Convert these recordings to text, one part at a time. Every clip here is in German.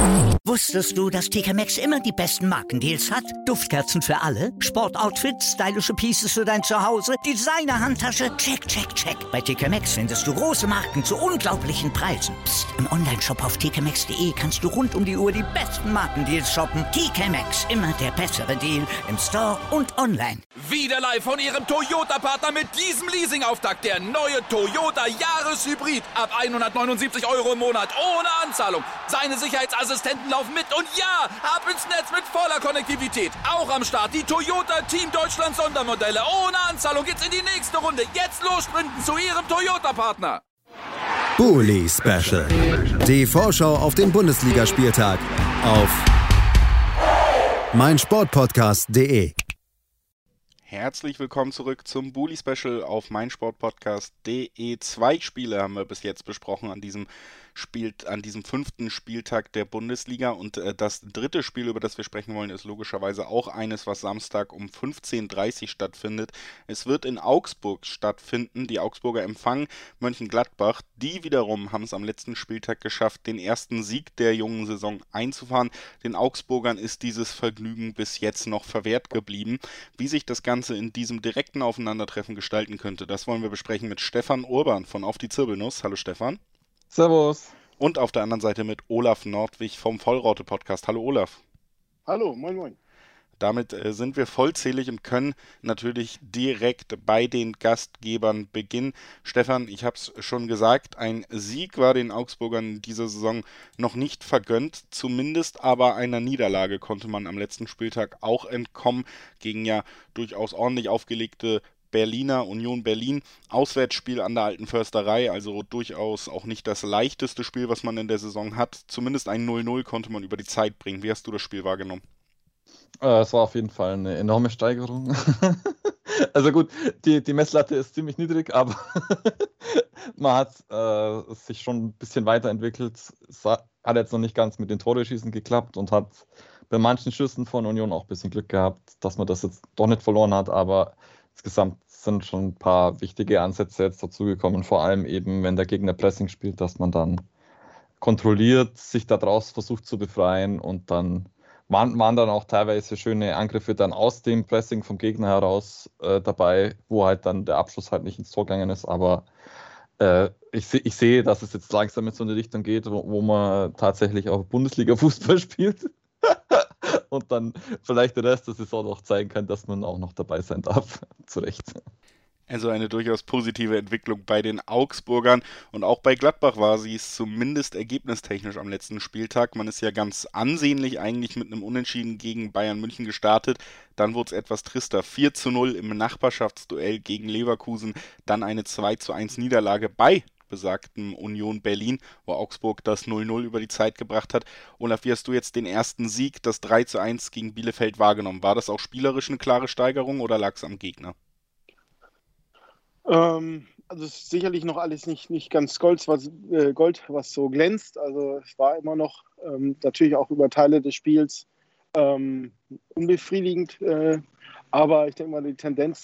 Wusstest du, dass TK Maxx immer die besten Markendeals hat? Duftkerzen für alle, Sportoutfits, stylische Pieces für dein Zuhause, Designer-Handtasche, check, check, check. Bei TK Maxx findest du große Marken zu unglaublichen Preisen. Psst. Im Onlineshop auf tkmaxx.de kannst du rund um die Uhr die besten Markendeals shoppen. TK Maxx, immer der bessere Deal im Store und online. Wieder live von Ihrem Toyota-Partner mit diesem Leasing-Auftakt. Der neue Toyota Jahreshybrid. Ab 179 € im Monat. Ohne Anzahlung. Seine Sicherheitsassistenten laufen mit. Und ja, ab ins Netz mit voller Konnektivität. Auch am Start die Toyota Team Deutschland Sondermodelle. Ohne Anzahlung geht's in die nächste Runde. Jetzt los sprinten zu Ihrem Toyota-Partner. Bully Special. Die Vorschau auf den Bundesligaspieltag auf meinsportpodcast.de. Herzlich willkommen zurück zum Bully Special auf meinsportpodcast.de. 2 Spiele haben wir bis jetzt besprochen an diesem 5. Spieltag der Bundesliga, und das 3. Spiel, über das wir sprechen wollen, ist logischerweise auch eines, was Samstag um 15:30 Uhr stattfindet. Es wird in Augsburg stattfinden. Die Augsburger empfangen Mönchengladbach. Die wiederum haben es am letzten Spieltag geschafft, den ersten Sieg der jungen Saison einzufahren. Den Augsburgern ist dieses Vergnügen bis jetzt noch verwehrt geblieben. Wie sich das Ganze in diesem direkten Aufeinandertreffen gestalten könnte, das wollen wir besprechen mit Stefan Urban von Auf die Zirbelnuss. Hallo Stefan. Servus. Und auf der anderen Seite mit Olaf Nordwig vom Vollraute-Podcast. Hallo Olaf. Hallo, moin moin. Damit sind wir vollzählig und können natürlich direkt bei den Gastgebern beginnen. Stefan, ich habe es schon gesagt, ein Sieg war den Augsburgern in dieser Saison noch nicht vergönnt. Zumindest aber einer Niederlage konnte man am letzten Spieltag auch entkommen gegen ja durchaus ordentlich aufgelegte Berliner Union Berlin. Auswärtsspiel an der Alten Försterei, also durchaus auch nicht das leichteste Spiel, was man in der Saison hat. Zumindest ein 0-0 konnte man über die Zeit bringen. Wie hast du das Spiel wahrgenommen? Es war auf jeden Fall eine enorme Steigerung. Also gut, die Messlatte ist ziemlich niedrig, aber man hat sich schon ein bisschen weiterentwickelt. Es hat jetzt noch nicht ganz mit den Tore-Schießen geklappt und hat bei manchen Schüssen von Union auch ein bisschen Glück gehabt, dass man das jetzt doch nicht verloren hat, aber insgesamt sind schon ein paar wichtige Ansätze jetzt dazugekommen, vor allem eben, wenn der Gegner Pressing spielt, dass man dann kontrolliert, sich daraus versucht zu befreien, und dann waren dann auch teilweise schöne Angriffe dann aus dem Pressing vom Gegner heraus dabei, wo halt dann der Abschluss halt nicht ins Tor gegangen ist, aber ich sehe, dass es jetzt langsam in so eine Richtung geht, wo man tatsächlich auch Bundesliga-Fußball spielt. Und dann vielleicht der Rest der Saison noch zeigen kann, dass man auch noch dabei sein darf. Zu Recht. Also eine durchaus positive Entwicklung bei den Augsburgern, und auch bei Gladbach war sie es zumindest ergebnistechnisch am letzten Spieltag. Man ist ja ganz ansehnlich eigentlich mit einem Unentschieden gegen Bayern München gestartet. Dann wurde es etwas trister. 4:0 im Nachbarschaftsduell gegen Leverkusen. Dann eine 2:1 Niederlage bei besagten Union Berlin, wo Augsburg das 0-0 über die Zeit gebracht hat. Olaf, wie hast du jetzt den ersten Sieg, das 3:1 gegen Bielefeld, wahrgenommen? War das auch spielerisch eine klare Steigerung oder lag es am Gegner? Also es ist sicherlich noch alles nicht ganz Gold, was so glänzt. Also es war immer noch natürlich auch über Teile des Spiels unbefriedigend. Aber ich denke mal, die Tendenz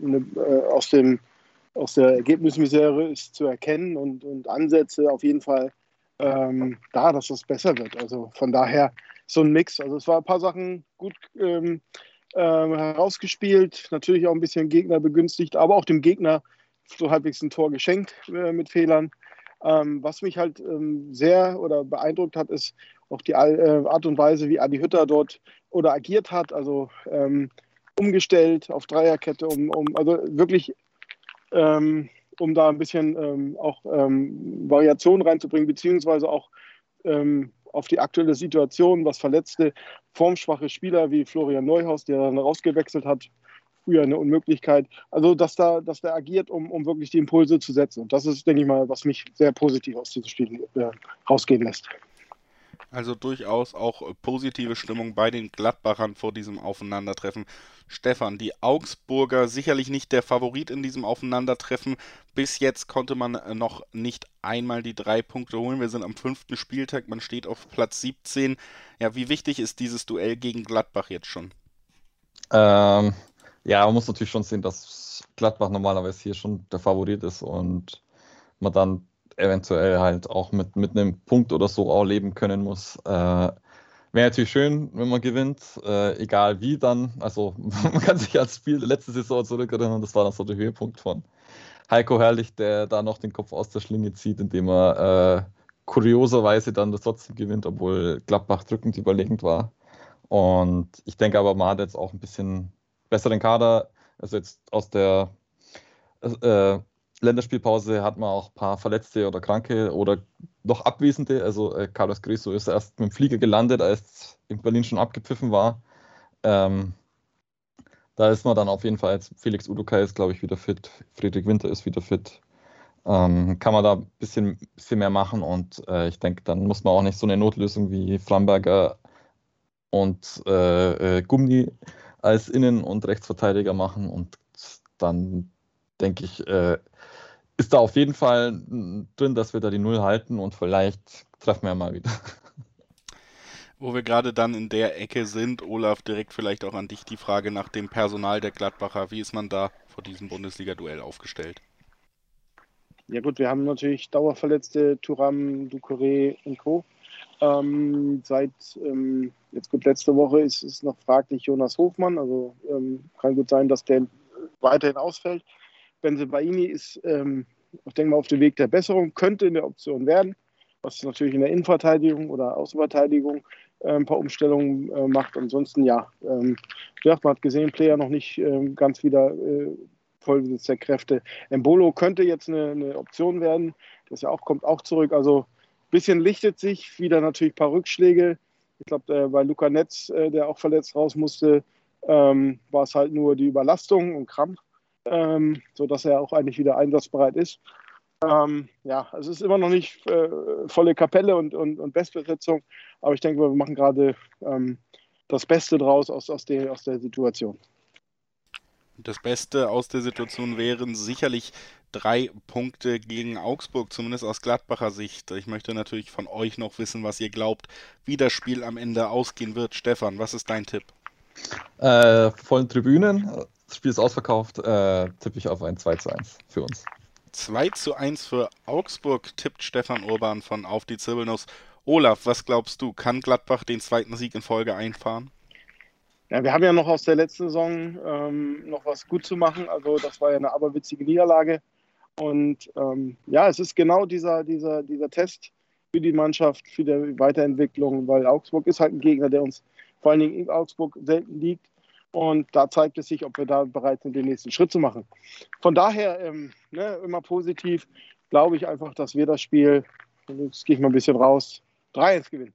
aus der Ergebnismisere ist zu erkennen, und Ansätze auf jeden Fall da, dass das besser wird. Also von daher so ein Mix. Also es war ein paar Sachen gut herausgespielt, natürlich auch ein bisschen Gegner begünstigt, aber auch dem Gegner so halbwegs ein Tor geschenkt mit Fehlern. Was mich halt sehr oder beeindruckt hat, ist auch die Art und Weise, wie Adi Hütter dort oder agiert hat, also umgestellt auf Dreierkette, also wirklich um da ein bisschen auch Variation reinzubringen, beziehungsweise auch auf die aktuelle Situation, was verletzte, formschwache Spieler wie Florian Neuhaus, der dann rausgewechselt hat, früher eine Unmöglichkeit. Also, dass der agiert, um wirklich die Impulse zu setzen. Und das ist, denke ich mal, was mich sehr positiv aus diesem Spiel rausgehen lässt. Also durchaus auch positive Stimmung bei den Gladbachern vor diesem Aufeinandertreffen. Stefan, die Augsburger sicherlich nicht der Favorit in diesem Aufeinandertreffen. Bis jetzt konnte man noch nicht einmal die 3 Punkte holen. Wir sind am 5. Spieltag, man steht auf Platz 17. Ja, wie wichtig ist dieses Duell gegen Gladbach jetzt schon? Ja, man muss natürlich schon sehen, dass Gladbach normalerweise hier schon der Favorit ist und man dann eventuell halt auch mit einem Punkt oder so auch leben können muss. Wäre natürlich schön, wenn man gewinnt, egal wie dann. Also man kann sich ans Spiel der letzten Saison zurückerinnern, das war dann so der Höhepunkt von Heiko Herrlich, der da noch den Kopf aus der Schlinge zieht, indem er kurioserweise dann das trotzdem gewinnt, obwohl Gladbach drückend überlegend war. Und ich denke aber, man hat jetzt auch ein bisschen besseren Kader. Also jetzt aus der Länderspielpause hat man auch ein paar Verletzte oder Kranke oder noch Abwesende. Also Carlos Griso ist erst mit dem Flieger gelandet, als in Berlin schon abgepfiffen war. Da ist man dann auf jeden Fall jetzt, Felix Udukai ist, glaube ich, wieder fit. Friedrich Winter ist wieder fit. Kann man da ein bisschen mehr machen und ich denke, dann muss man auch nicht so eine Notlösung wie Framberger und Gumni als Innen- und Rechtsverteidiger machen und dann denke ich, ist da auf jeden Fall drin, dass wir da die Null halten und vielleicht treffen wir mal wieder. Wo wir gerade dann in der Ecke sind, Olaf, direkt vielleicht auch an dich die Frage nach dem Personal der Gladbacher. Wie ist man da vor diesem Bundesliga-Duell aufgestellt? Ja gut, wir haben natürlich Dauerverletzte, Thuram, Doucouré und Co. Jetzt gut, letzte Woche ist es noch fraglich Jonas Hofmann, also kann gut sein, dass der weiterhin ausfällt. Bensebaini ist, ich denke mal, auf dem Weg der Besserung, könnte eine Option werden, was natürlich in der Innenverteidigung oder Außenverteidigung ein paar Umstellungen macht. Ansonsten ja, man hat gesehen, Player noch nicht ganz wieder Vollbesitz der Kräfte. Embolo könnte jetzt eine Option werden, kommt auch zurück. Also ein bisschen lichtet sich, wieder natürlich ein paar Rückschläge. Ich glaube, bei Luca Netz, der auch verletzt raus musste, war es halt nur die Überlastung und Krampf, sodass er auch eigentlich wieder einsatzbereit ist. Es ist immer noch nicht volle Kapelle und Bestbesetzung, aber ich denke, wir machen gerade das Beste draus aus der Situation. Das Beste aus der Situation wären sicherlich 3 Punkte gegen Augsburg, zumindest aus Gladbacher Sicht. Ich möchte natürlich von euch noch wissen, was ihr glaubt, wie das Spiel am Ende ausgehen wird. Stefan, was ist dein Tipp? Vollen Tribünen, das Spiel ist ausverkauft, tippe ich auf ein 2:1 für uns. 2:1 für Augsburg tippt Stefan Urban von Auf die Zirbelnuss. Olaf, was glaubst du, kann Gladbach den 2. Sieg in Folge einfahren? Ja, wir haben ja noch aus der letzten Saison noch was gut zu machen. Also das war ja eine aberwitzige Niederlage. Und es ist genau dieser Test für die Mannschaft, für die Weiterentwicklung, weil Augsburg ist halt ein Gegner, der uns vor allen Dingen in Augsburg selten liegt. Und da zeigt es sich, ob wir da bereit sind, den nächsten Schritt zu machen. Von daher, immer positiv, glaube ich einfach, dass wir das Spiel, jetzt gehe ich mal ein bisschen raus, 3-1 gewinnen.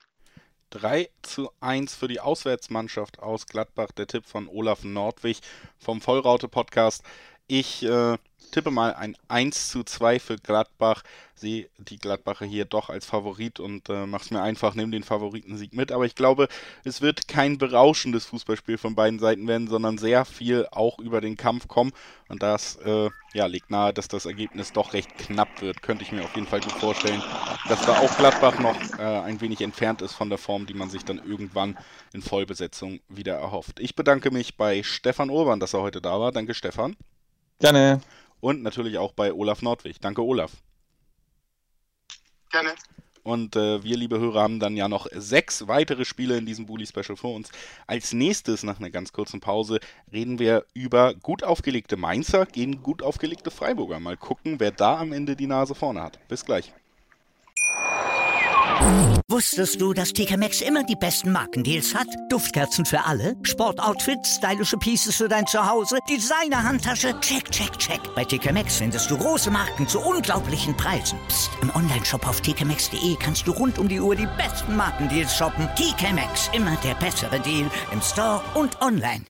3:1 für die Auswärtsmannschaft aus Gladbach, der Tipp von Olaf Nordwig vom Vollraute-Podcast. Ich tippe mal ein 1:2 für Gladbach. Sehe die Gladbacher hier doch als Favorit und mache es mir einfach, nehme den Favoritensieg mit. Aber ich glaube, es wird kein berauschendes Fußballspiel von beiden Seiten werden, sondern sehr viel auch über den Kampf kommen. Und das legt nahe, dass das Ergebnis doch recht knapp wird. Könnte ich mir auf jeden Fall gut vorstellen, dass da auch Gladbach noch ein wenig entfernt ist von der Form, die man sich dann irgendwann in Vollbesetzung wieder erhofft. Ich bedanke mich bei Stefan Urban, dass er heute da war. Danke, Stefan. Gerne. Und natürlich auch bei Olaf Nordwig. Danke, Olaf. Gerne. Und wir, liebe Hörer, haben dann ja noch 6 weitere Spiele in diesem Bully-Special vor uns. Als nächstes, nach einer ganz kurzen Pause, reden wir über gut aufgelegte Mainzer gegen gut aufgelegte Freiburger. Mal gucken, wer da am Ende die Nase vorne hat. Bis gleich. Wusstest du, dass TK Maxx immer die besten Markendeals hat? Duftkerzen für alle, Sportoutfits, stylische Pieces für dein Zuhause, Designer-Handtasche, check, check, check. Bei TK Maxx findest du große Marken zu unglaublichen Preisen. Psst. Im Onlineshop auf tkmaxx.de kannst du rund um die Uhr die besten Markendeals shoppen. TK Maxx, immer der bessere Deal im Store und online.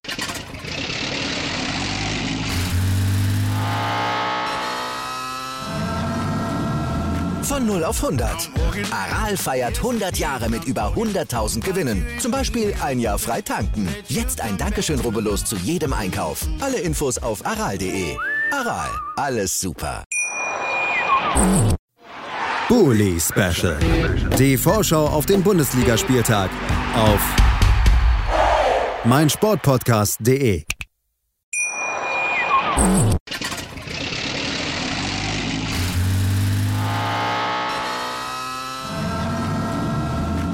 Von 0 auf 100. Aral feiert 100 Jahre mit über 100.000 Gewinnen. Zum Beispiel ein Jahr frei tanken. Jetzt ein Dankeschön, rubbellos zu jedem Einkauf. Alle Infos auf aral.de. Aral, alles super. Bully Special. Die Vorschau auf den Bundesligaspieltag auf meinsportpodcast.de.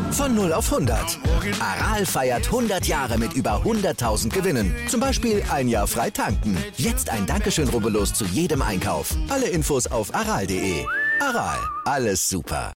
Von 0 auf 100. Aral feiert 100 Jahre mit über 100.000 Gewinnen. Zum Beispiel ein Jahr frei tanken. Jetzt ein Dankeschön, rubbellos zu jedem Einkauf. Alle Infos auf aral.de. Aral, alles super.